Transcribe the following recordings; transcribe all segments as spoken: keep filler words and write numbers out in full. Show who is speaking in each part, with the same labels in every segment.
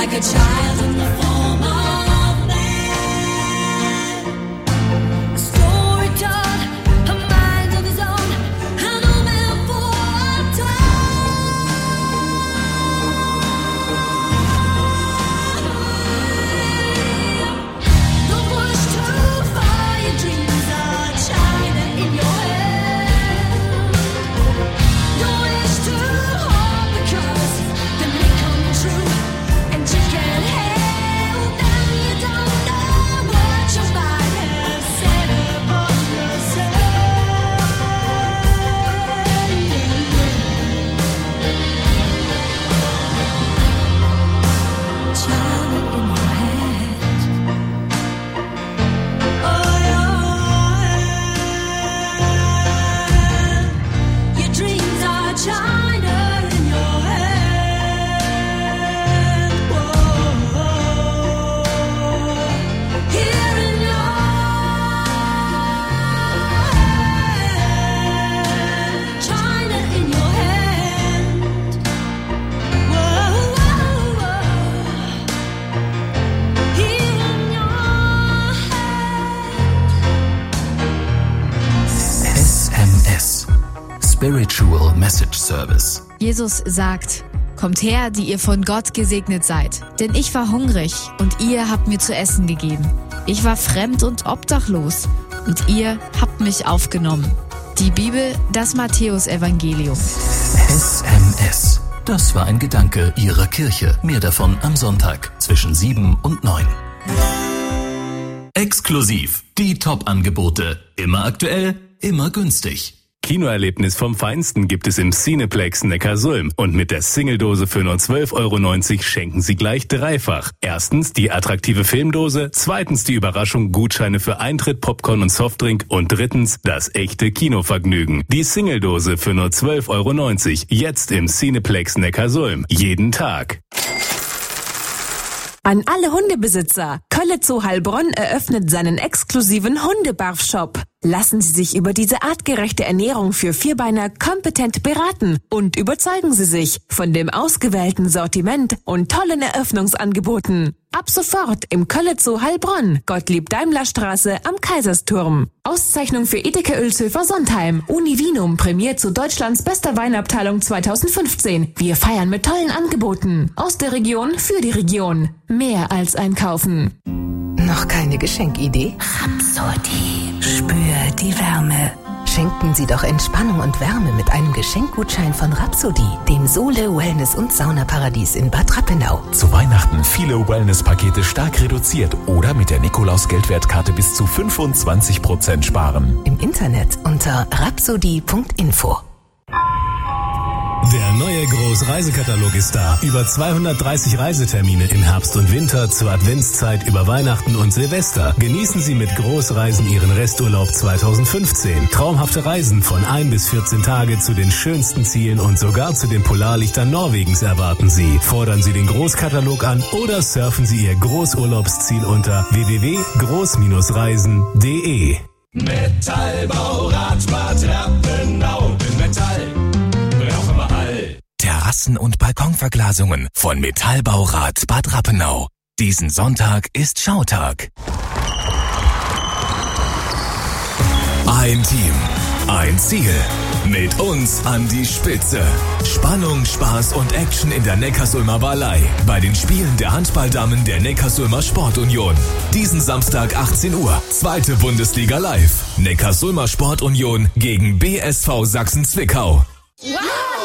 Speaker 1: like a child in the form of
Speaker 2: Spiritual Message Service.
Speaker 3: Jesus sagt: Kommt her, die ihr von Gott gesegnet seid, denn ich war hungrig und ihr habt mir zu essen gegeben. Ich war fremd und obdachlos und ihr habt mich aufgenommen. Die Bibel, das Matthäus-Evangelium.
Speaker 2: S M S. Das war ein Gedanke Ihrer Kirche. Mehr davon am Sonntag zwischen sieben und neun. Exklusiv. Die Top-Angebote. Immer aktuell, immer günstig.
Speaker 4: Kinoerlebnis vom Feinsten gibt es im Cineplex Neckarsulm und mit der Singledose für nur zwölf Euro neunzig schenken Sie gleich dreifach. Erstens die attraktive Filmdose, zweitens die Überraschung Gutscheine für Eintritt, Popcorn und Softdrink und drittens das echte Kinovergnügen. Die Singledose für nur zwölf Euro neunzig, jetzt im Cineplex Neckarsulm. Jeden Tag.
Speaker 5: An alle Hundebesitzer, Kölle Zoo Heilbronn eröffnet seinen exklusiven Hundebarf-Shop. Lassen Sie sich über diese artgerechte Ernährung für Vierbeiner kompetent beraten und überzeugen Sie sich von dem ausgewählten Sortiment und tollen Eröffnungsangeboten. Ab sofort im Kölle Zoo Heilbronn, Gottlieb-Daimler-Straße am Kaisersturm. Auszeichnung für Edeka Oelshöfer Sondheim. Univinum prämiert zu Deutschlands bester Weinabteilung zweitausendfünfzehn. Wir feiern mit tollen Angeboten. Aus der Region für die Region. Mehr als einkaufen.
Speaker 6: Noch keine Geschenkidee?
Speaker 7: Rhapsody. Spür die Wärme.
Speaker 6: Schenken Sie doch Entspannung und Wärme mit einem Geschenkgutschein von Rhapsody, dem Sole Wellness- und Saunaparadies in Bad Rappenau.
Speaker 8: Zu Weihnachten viele Wellness-Pakete stark reduziert oder mit der Nikolaus-Geldwertkarte bis zu fünfundzwanzig Prozent sparen.
Speaker 6: Im Internet unter rhapsody punkt info.
Speaker 4: Der neue Großreisekatalog ist da. Über zweihundertdreißig Reisetermine im Herbst und Winter, zur Adventszeit, über Weihnachten und Silvester. Genießen Sie mit Großreisen Ihren Resturlaub zweitausendfünfzehn. Traumhafte Reisen von ein bis vierzehn Tage zu den schönsten Zielen und sogar zu den Polarlichtern Norwegens erwarten Sie. Fordern Sie den Großkatalog an oder surfen Sie Ihr Großurlaubsziel unter w w w punkt groß reisen punkt d e.
Speaker 9: Metallbau, Radbad, Rappenau, Metall.
Speaker 2: Terrassen- und Balkonverglasungen von Metallbaurat Bad Rappenau. Diesen Sonntag ist Schautag. Ein Team, ein Ziel. Mit uns an die Spitze. Spannung, Spaß und Action in der Neckarsulmer Wallei. Bei den Spielen der Handballdamen der Neckarsulmer Sportunion. Diesen Samstag achtzehn Uhr. Zweite Bundesliga live. Neckarsulmer Sportunion gegen B S V Sachsen-Zwickau.
Speaker 10: Wow.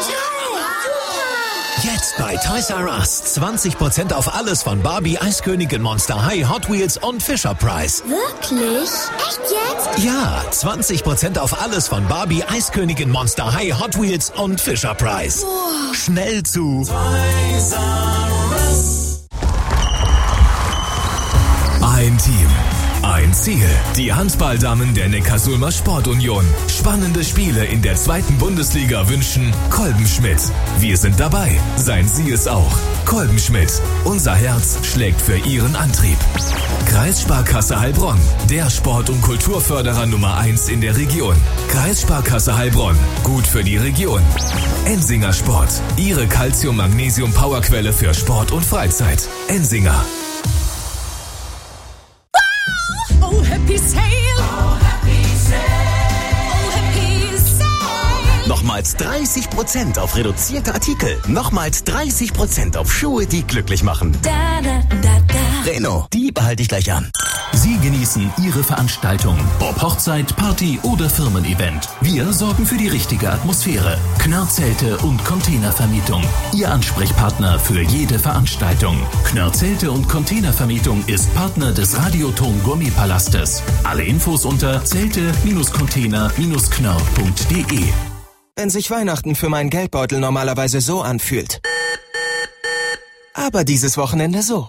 Speaker 11: Jetzt bei Toys R Us zwanzig Prozent auf alles von Barbie, Eiskönigin, Monster High, Hot Wheels und Fisher-Price.
Speaker 10: Wirklich? Echt jetzt?
Speaker 11: Ja, zwanzig Prozent auf alles von Barbie, Eiskönigin, Monster High, Hot Wheels und Fisher-Price.
Speaker 10: Boah.
Speaker 11: Schnell zu
Speaker 9: Toys R Us.
Speaker 2: Ein Team, Ein Ziel. Die Handballdamen der Neckarsulmer Sportunion. Spannende Spiele in der zweiten Bundesliga wünschen Kolbenschmidt. Wir sind dabei. Seien Sie es auch. Kolbenschmidt. Unser Herz schlägt für Ihren Antrieb. Kreissparkasse Heilbronn. Der Sport- und Kulturförderer Nummer eins in der Region. Kreissparkasse Heilbronn. Gut für die Region. Ensinger Sport. Ihre Calcium-Magnesium-Powerquelle für Sport und Freizeit. Ensinger.
Speaker 1: Oh, happy sale. Oh, happy sale. Oh, happy sale.
Speaker 11: Nochmals dreißig Prozent auf reduzierte Artikel. Nochmals dreißig Prozent auf Schuhe, die glücklich machen.
Speaker 1: Da, da, da, da.
Speaker 11: Reno, die behalte ich gleich an.
Speaker 4: Sie genießen Ihre Veranstaltung, ob Hochzeit, Party oder Firmen-Event. Wir sorgen für die richtige Atmosphäre. Knörr-Zelte und Containervermietung. Ihr Ansprechpartner für jede Veranstaltung. Knörr-Zelte und Containervermietung ist Partner des Radioton-Gummipalastes. Alle Infos unter zelte-container-knörr punkt de.
Speaker 12: Wenn sich Weihnachten für meinen Geldbeutel normalerweise so anfühlt. Aber dieses Wochenende so.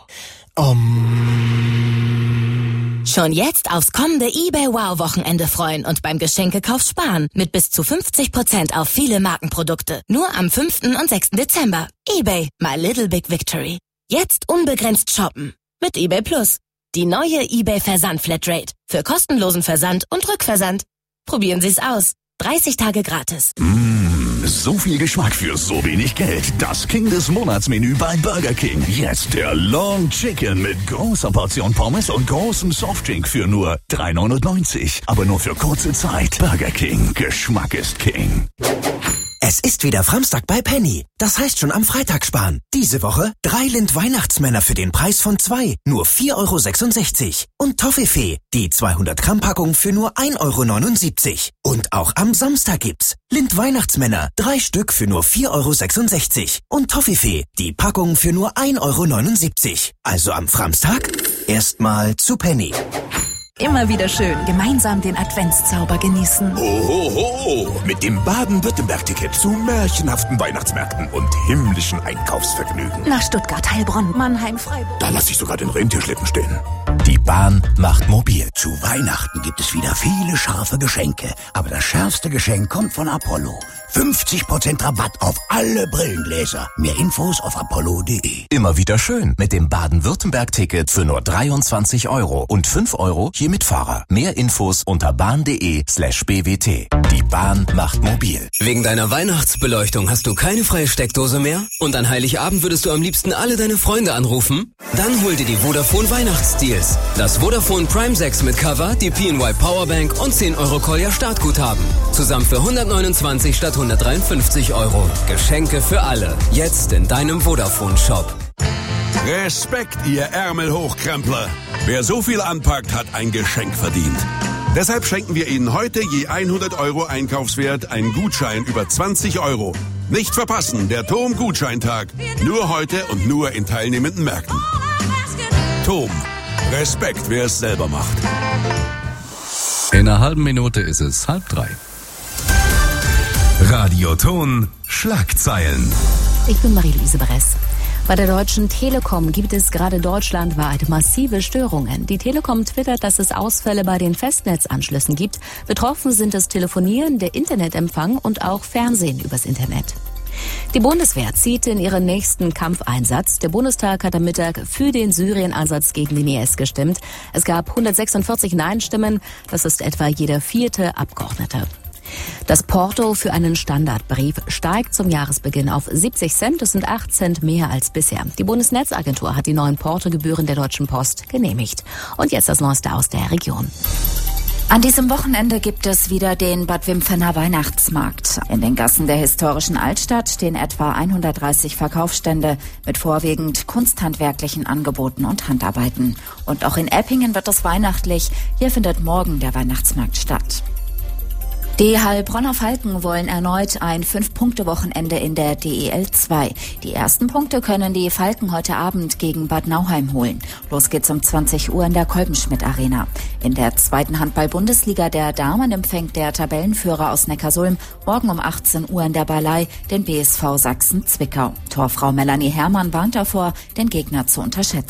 Speaker 12: Um.
Speaker 13: Schon jetzt aufs kommende eBay-Wow-Wochenende freuen und beim Geschenkekauf sparen. Mit bis zu fünfzig Prozent auf viele Markenprodukte. Nur am fünften und sechsten Dezember. eBay, my little big victory. Jetzt unbegrenzt shoppen. Mit eBay Plus. Die neue eBay-Versand-Flatrate. Für kostenlosen Versand und Rückversand. Probieren Sie es aus. dreißig Tage gratis.
Speaker 14: Mmh, so viel Geschmack für so wenig Geld. Das King des Monatsmenü bei Burger King. Jetzt der Long Chicken mit großer Portion Pommes und großem Softdrink für nur drei neunundneunzig. Aber nur für kurze Zeit. Burger King. Geschmack ist King.
Speaker 15: Es ist wieder Framstag bei Penny. Das heißt schon am Freitag sparen. Diese Woche drei Lind Weihnachtsmänner für den Preis von zwei. Nur vier Euro sechsundsechzig. Und Toffifee, die zweihundert Gramm Packung für nur ein Euro neunundsiebzig. Und auch am Samstag gibt's Lind Weihnachtsmänner, drei Stück für nur vier Euro sechsundsechzig. Und Toffifee, die Packung für nur ein Euro neunundsiebzig. Also am Framstag erstmal zu Penny.
Speaker 16: Immer wieder schön, gemeinsam den Adventszauber genießen.
Speaker 17: Hohoho! Mit dem Baden-Württemberg-Ticket zu märchenhaften Weihnachtsmärkten und himmlischen Einkaufsvergnügen.
Speaker 16: Nach Stuttgart, Heilbronn, Mannheim, Freiburg.
Speaker 17: Da lasse ich sogar den Rentierschlitten stehen.
Speaker 11: Die Bahn macht mobil. Zu Weihnachten gibt es wieder viele scharfe Geschenke. Aber das schärfste Geschenk kommt von Apollo. fünfzig Prozent Rabatt auf alle Brillengläser. Mehr Infos auf apollo punkt de.
Speaker 18: Immer wieder schön mit dem Baden-Württemberg-Ticket für nur dreiundzwanzig Euro und fünf Euro je Mitfahrer. Mehr Infos unter bahn.de slash bwt. Die Bahn macht mobil.
Speaker 19: Wegen deiner Weihnachtsbeleuchtung hast du keine freie Steckdose mehr? Und an Heiligabend würdest du am liebsten alle deine Freunde anrufen? Dann hol dir die Vodafone Weihnachtsdeals. Das Vodafone Prime sechs mit Cover, die P N Y Powerbank und zehn Euro Kolja Startguthaben. Zusammen für hundertneunundzwanzig statt hundertdreiundfünfzig Euro. Geschenke für alle. Jetzt in deinem Vodafone-Shop.
Speaker 9: Respekt, ihr Ärmelhochkrempler. Wer so viel anpackt, hat ein Geschenk verdient. Deshalb schenken wir Ihnen heute je hundert Euro Einkaufswert einen Gutschein über zwanzig Euro. Nicht verpassen, der T O M Gutscheintag. Nur heute und nur in teilnehmenden Märkten. T O M. Respekt, wer es selber macht.
Speaker 20: In einer halben Minute ist es halb drei.
Speaker 2: Radioton Schlagzeilen.
Speaker 21: Ich bin Marie-Louise Bress. Bei der Deutschen Telekom gibt es gerade deutschlandweit massive Störungen. Die Telekom twittert, dass es Ausfälle bei den Festnetzanschlüssen gibt. Betroffen sind das Telefonieren, der Internetempfang und auch Fernsehen übers Internet. Die Bundeswehr zieht in ihren nächsten Kampfeinsatz. Der Bundestag hat am Mittag für den Syrien-Einsatz gegen den I S gestimmt. Es gab hundertsechsundvierzig Nein-Stimmen. Das ist etwa jeder vierte Abgeordnete. Das Porto für einen Standardbrief steigt zum Jahresbeginn auf siebzig Cent. Das sind acht Cent mehr als bisher. Die Bundesnetzagentur hat die neuen Portogebühren der Deutschen Post genehmigt. Und jetzt das Neueste aus der Region.
Speaker 22: An diesem Wochenende gibt es wieder den Bad Wimpfener Weihnachtsmarkt. In den Gassen der historischen Altstadt stehen etwa hundertdreißig Verkaufsstände mit vorwiegend kunsthandwerklichen Angeboten und Handarbeiten. Und auch in Eppingen wird es weihnachtlich. Hier findet morgen der Weihnachtsmarkt statt. Die Heilbronner Falken wollen erneut ein Fünf-Punkte-Wochenende in der D E L zwei. Die ersten Punkte können die Falken heute Abend gegen Bad Nauheim holen. Los geht's um zwanzig Uhr in der Kolbenschmidt-Arena. In der zweiten Handball-Bundesliga der Damen empfängt der Tabellenführer aus Neckarsulm morgen um achtzehn Uhr in der Ballei den B S V Sachsen-Zwickau. Torfrau Melanie Herrmann warnt davor, den Gegner zu unterschätzen.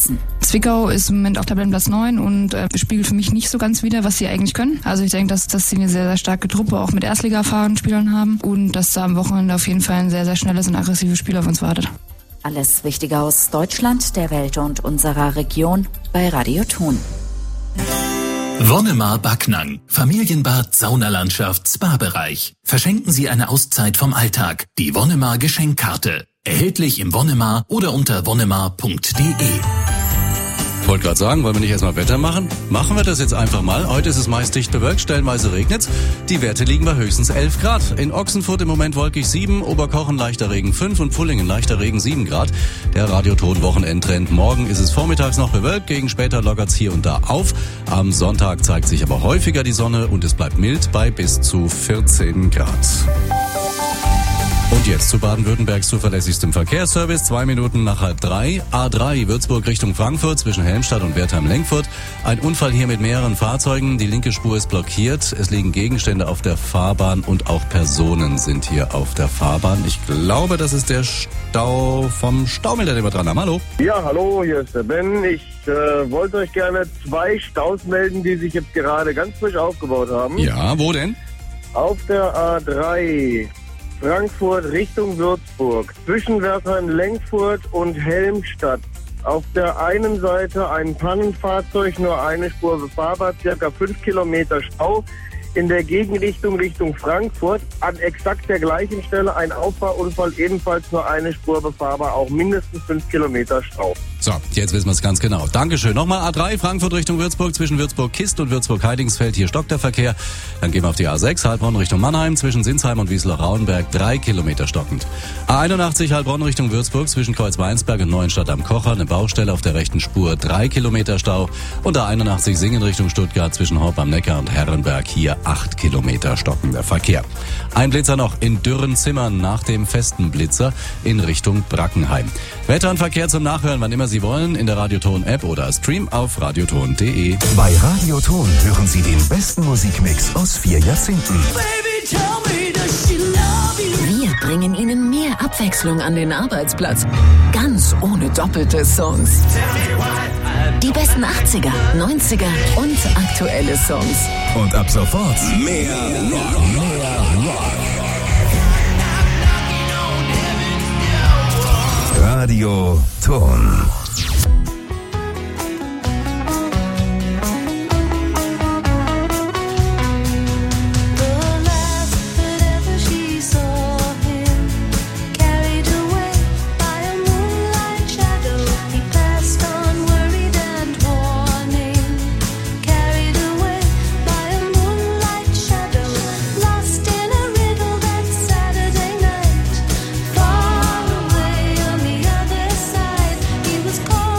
Speaker 3: Zwickau ist im Moment auf Tabellenplatz neun und äh, spiegelt für mich nicht so ganz wider, was sie eigentlich können. Also ich denke, dass, dass sie eine sehr, sehr starke Truppe auch mit Erstliga-erfahrenen Spielern haben und dass da am Wochenende auf jeden Fall ein sehr, sehr schnelles und aggressives Spiel auf uns wartet.
Speaker 22: Alles Wichtige aus Deutschland, der Welt und unserer Region bei Radio Thon.
Speaker 5: Wonnemar Backnang. Familienbad, Saunalandschaft, Spa-Bereich. Verschenken Sie eine Auszeit vom Alltag. Die Wonnemar Geschenkkarte. Erhältlich im Wonnemar oder unter wonnemar punkt de.
Speaker 20: Ich wollte gerade sagen, wollen wir nicht erstmal Wetter machen? Machen wir das jetzt einfach mal. Heute ist es meist dicht bewölkt, stellenweise regnet's. Die Werte liegen bei höchstens elf Grad. In Ochsenfurt im Moment wolkig sieben, Oberkochen leichter Regen fünf und Pfullingen leichter Regen sieben Grad. Der Radioton-Wochenendtrend. Morgen ist es vormittags noch bewölkt, gegen später lockert's hier und da auf. Am Sonntag zeigt sich aber häufiger die Sonne und es bleibt mild bei bis zu vierzehn Grad. Und jetzt zu Baden-Württembergs zuverlässigstem Verkehrsservice. Zwei Minuten nach halb drei. A drei Würzburg Richtung Frankfurt zwischen Helmstadt und Wertheim-Lenkfurt. Ein Unfall hier mit mehreren Fahrzeugen. Die linke Spur ist blockiert. Es liegen Gegenstände auf der Fahrbahn und auch Personen sind hier auf der Fahrbahn. Ich glaube, das ist der Stau vom Staumelder, den wir dran haben. Hallo.
Speaker 23: Ja, hallo, hier ist der Ben. Ich äh, wollte euch gerne zwei Staus melden, die sich jetzt gerade ganz frisch aufgebaut haben.
Speaker 20: Ja, wo denn?
Speaker 23: Auf der A drei. Frankfurt Richtung Würzburg, zwischen Wertheim-Lenkfurt und Helmstadt. Auf der einen Seite ein Pannenfahrzeug, nur eine Spur befahrbar, circa fünf Kilometer Stau. In der Gegenrichtung Richtung Frankfurt, an exakt der gleichen Stelle ein Auffahrunfall, ebenfalls nur eine Spur befahrbar, auch mindestens fünf Kilometer Stau.
Speaker 20: So, jetzt wissen wir es ganz genau. Dankeschön. Nochmal A drei, Frankfurt Richtung Würzburg, zwischen Würzburg-Kist und Würzburg-Heidingsfeld. Hier stockt der Verkehr. Dann gehen wir auf die A sechs, Heilbronn Richtung Mannheim, zwischen Sinsheim und Wiesloch-Rauenberg, drei Kilometer stockend. A einundachtzig, Heilbronn Richtung Würzburg, zwischen Kreuzweinsberg und Neuenstadt am Kocher, eine Baustelle auf der rechten Spur, drei Kilometer Stau. Und A einundachtzig, Singen Richtung Stuttgart, zwischen Horb am Neckar und Herrenberg, hier acht Kilometer stockender Verkehr. Ein Blitzer noch in Dürrenzimmern nach dem festen Blitzer in Richtung Brackenheim. Wetter und Verkehr zum Nachhören, wann immer Sie wollen, in der Radioton-App oder Stream auf radioton punkt de.
Speaker 2: Bei Radioton hören Sie den besten Musikmix aus vier Jahrzehnten.
Speaker 6: Wir bringen Ihnen mehr Abwechslung an den Arbeitsplatz. Ganz ohne doppelte Songs. Die besten achtziger, neunziger und aktuelle Songs.
Speaker 2: Und ab sofort mehr Rock. Mehr Rock. Radioton.
Speaker 1: Call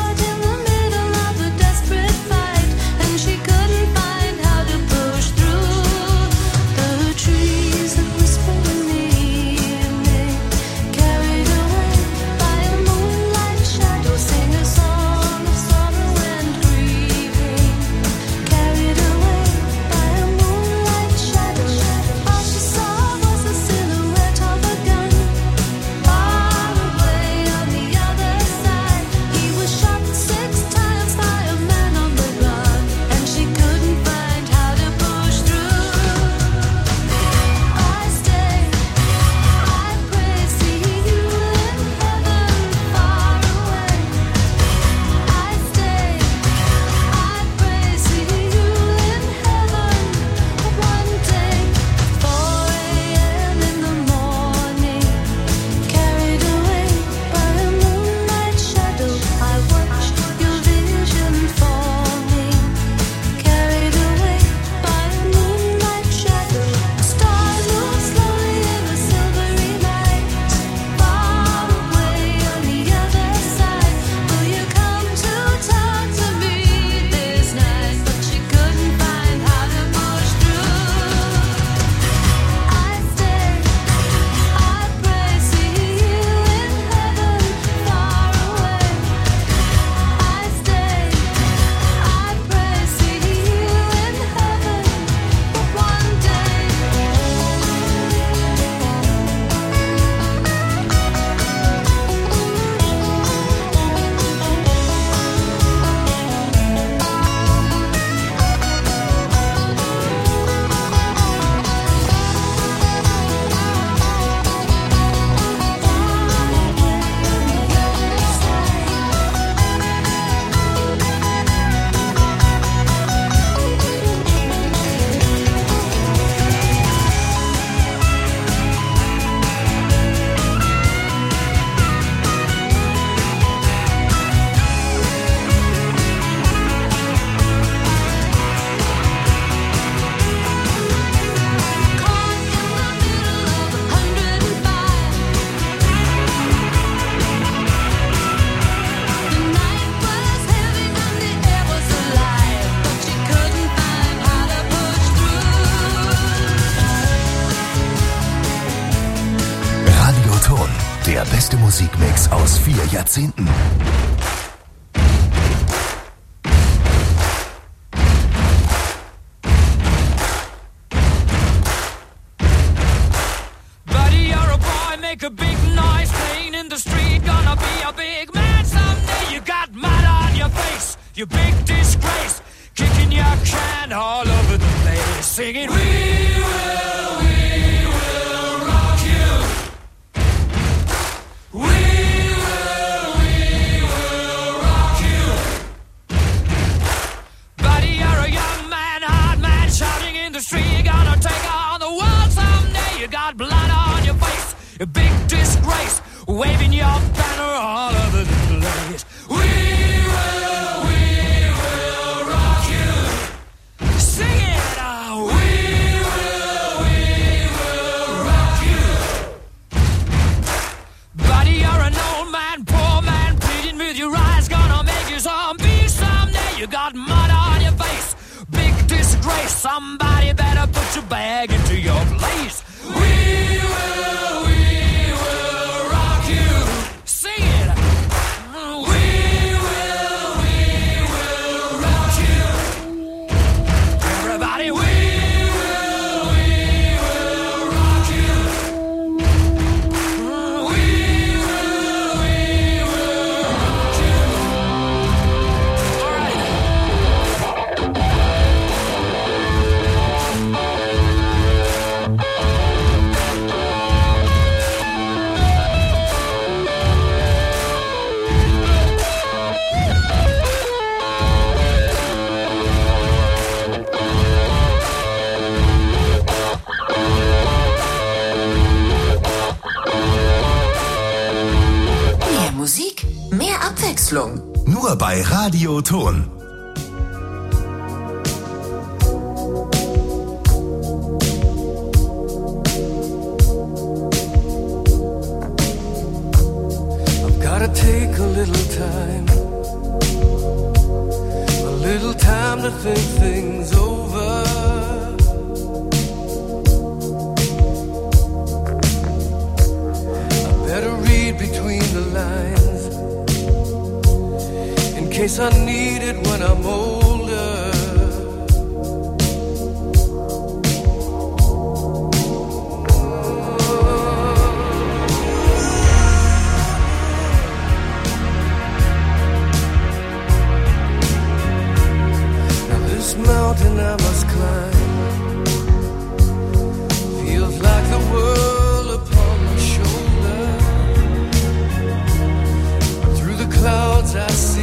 Speaker 2: beste Musikmix aus vier Jahrzehnten.
Speaker 1: Buddy, you're a boy, make a big noise, playing in the street, gonna be a big man someday. You got mud on your face, you big disgrace, kicking your can all over the place, singing, we will, we will rock you. We will, we will rock you. Buddy, you're a young man, hard man, shouting in the street, you're gonna take on the world someday. You got blood on your face, a big disgrace, waving your banner all over the place. We will, we will rock you. Sing it out. We will, we will rock you. Buddy, you're an old man, poor man, pleading with your eyes, gonna make you zombie someday. You got mud on your face, big disgrace. Somebody better put your bag into your place. We will, we will rock you. Sing it. We will, we will rock you. Everybody, we will, we will rock you. We will, we will rock you. All right.
Speaker 6: Mehr Musik, mehr Abwechslung.
Speaker 2: Nur bei Radio Ton.
Speaker 7: I've gotta take a little time, a little time to think things over. I better read between the lines, in case I need it when I'm older. Now this mountain I must climb feels like the world upon my shoulder. Through the clouds I see